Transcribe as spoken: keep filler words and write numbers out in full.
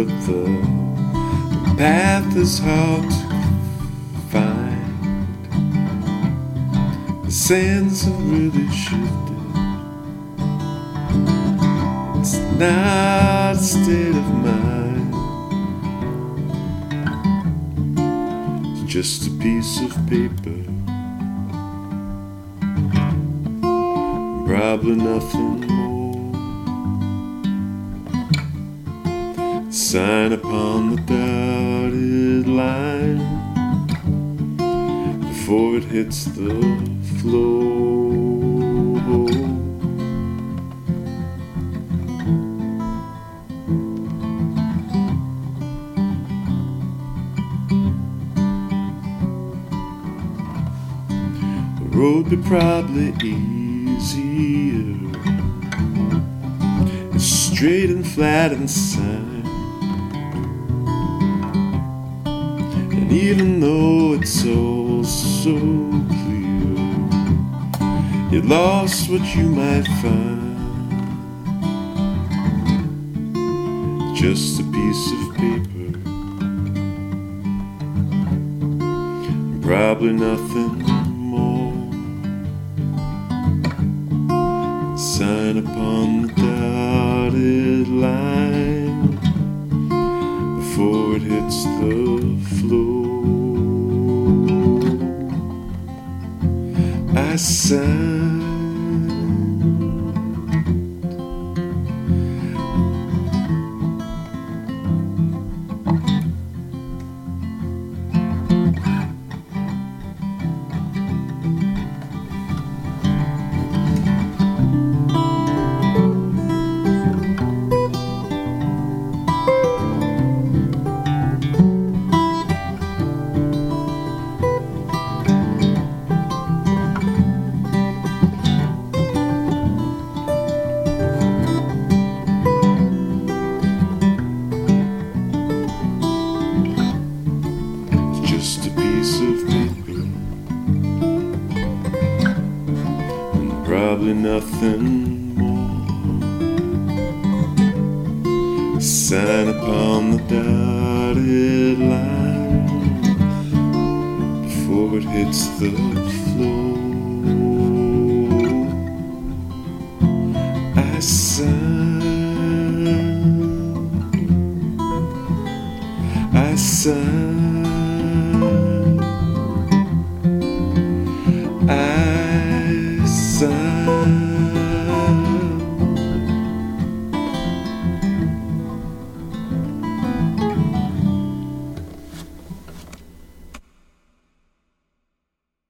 but the path is hard to find. The sands have really shifted. It's not a state of mind. It's just a piece of paper, probably nothing more. Sign upon the dotted line before it hits the floor. The road be probably easier, it's straight and flat inside. Even though it's all so clear, you lost what you might find. Just a piece of paper, probably nothing more. Sign upon the dotted line before it hits the floor. I signed. Just a piece of paper, and probably nothing more. Sign upon the dotted line before it hits the floor. I signed, I signed.